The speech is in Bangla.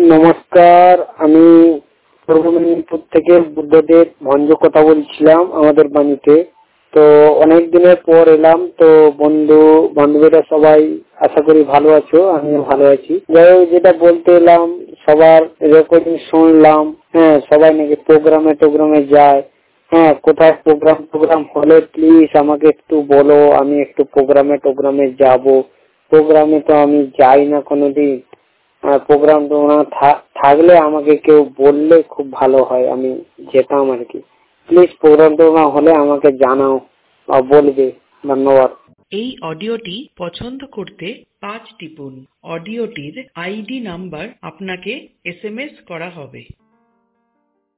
নমস্কার, আমি পূর্ব মেদিনীপুর থেকে বুদ্ধদেব ভঞ্জ কথা বলছিলাম আমাদের বাড়িতে। তো অনেক দিনের পর এলাম, তো বান্ধবীরা সবাই আশা করি ভালো আছো, আমিও ভালো আছি। যাই হোক, যেটা বলতে এলাম, সবার রেকর্ডিং শুনলাম। হ্যাঁ, সবাই নাকি প্রোগ্রামে যায়। হ্যাঁ, কোথায় প্রোগ্রাম হলে প্লিজ আমাকে একটু বলো, আমি একটু প্রোগ্রামে যাব। প্রোগ্রামে তো আমি যাই না কোনোদিন। প্রোগ্রাম থাকলে আমাকে কেউ বললে খুব ভালো হয়, আমি যেতাম আর কি। প্লিজ প্রোগ্রাম হলে আমাকে জানাও বা বলবে। ধন্যবাদ। এই অডিওটি পছন্দ করতে 5 টিপুন। অডিওটির আইডি নাম্বার আপনাকে SMS করা হবে।